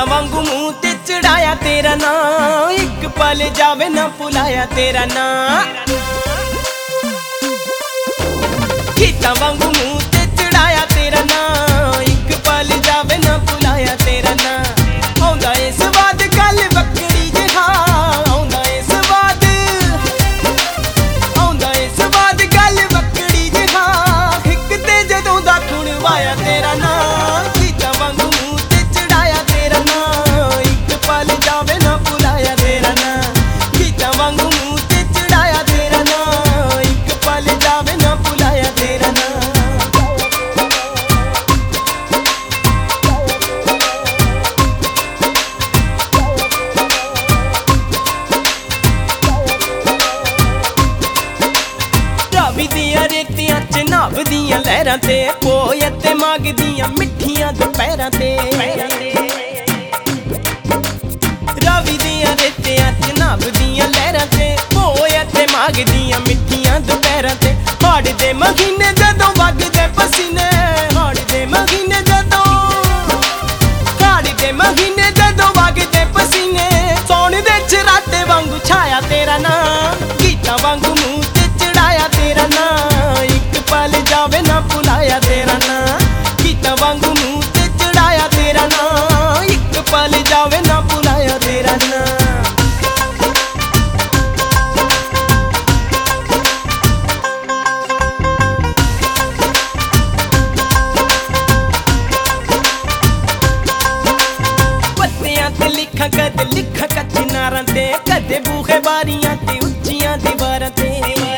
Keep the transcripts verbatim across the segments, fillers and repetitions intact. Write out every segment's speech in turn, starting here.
वांगू मुंह ते चढ़ाया तेरा नाम, एक पल जावे ना भुलाया तेरा नाम। गीता वांगू मुंह ते चढ़ाया तेरा नाम, एक पल जावे ना भुलाया तेरा नाम। आउंदा ए स्वाद गल बकड़ी जिहा, आउंदा ए स्वाद, आउंदा ए स्वाद गल बकड़ी जिहा, हिक ते जदों दा खुण वाया तेरा नाम। गीता वांगू मुंह ते चढ़ाया तेरा नाम, एक पल जावे ना भुलाया तेरा नाम। गीता वांगू मुंह ते चढ़ाया तेरा नाम, एक पल जावे ना भुलाया तेरा नाम। रावी दियां रेतियां च नावदियां लहरां ते, पोए ते मागदियां मिठियां दुपहरां ते। रावी दियां रेतियां च नावदियां लहरां ते, पोए ते मागदियां मिठियां दुपहरां ते। हाड़ दे महीने जदों वगदे पसीने, हाड़ दे महीने जदों, हाड़ दे महीने जदों वगदे पसीने, सौण दे चराटे वांगू छाया तेरा नाम। गीता वांगू मुंह ते चढ़ाया तेरा नाम, एक पल जावे ना भुलाया तेरा नाम। गीता वांगू मुंह ते चढ़ाया तेरा नाम, एक पल जावे ना भुलाया तेरा नाम। पत्तियां ते लिखां कद लिखां कच्च नारां ते, कदे बूहे बारियां ते उच्चियां दीवारां ते।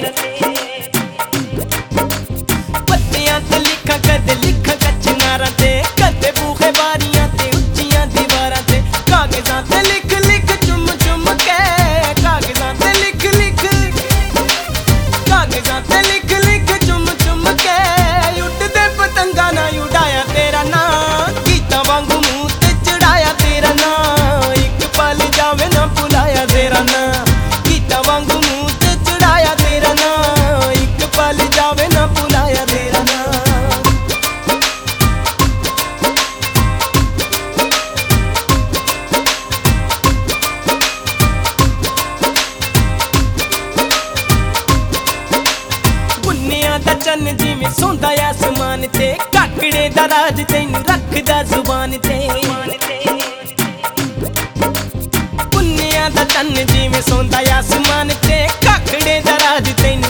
पत्तियां ते लिखां कद लिखां कच्च नारां ते, कदे बूहे बारियां ते उच्चियां दीवारां ते। कागजां ते लिख लिख चुम चुम के, कागजां ते लिख लिख, कागजां ते लिख लिख चुम चुम के, उड़दे पतंगा ना उड़ाया तेरा नाम। गीता वांगू मुंह ते चढ़ाया तेरा नाम, एक पल जावे ना भुलाया तेरा नाम। गीता वांगू मुंह ते चढ़ाया तेरा नाम, एक पल जावे ना भुलाया तेरा नाम। बुन्नियां दा चन्न जिवें सौंदा आसमान ते, काकड़े दा राज तैनूं रखदा जुबान ते। बुन्नियां दा चन्न जिवें सौंदा आसमान ते, काकड़े दा राज तैनूं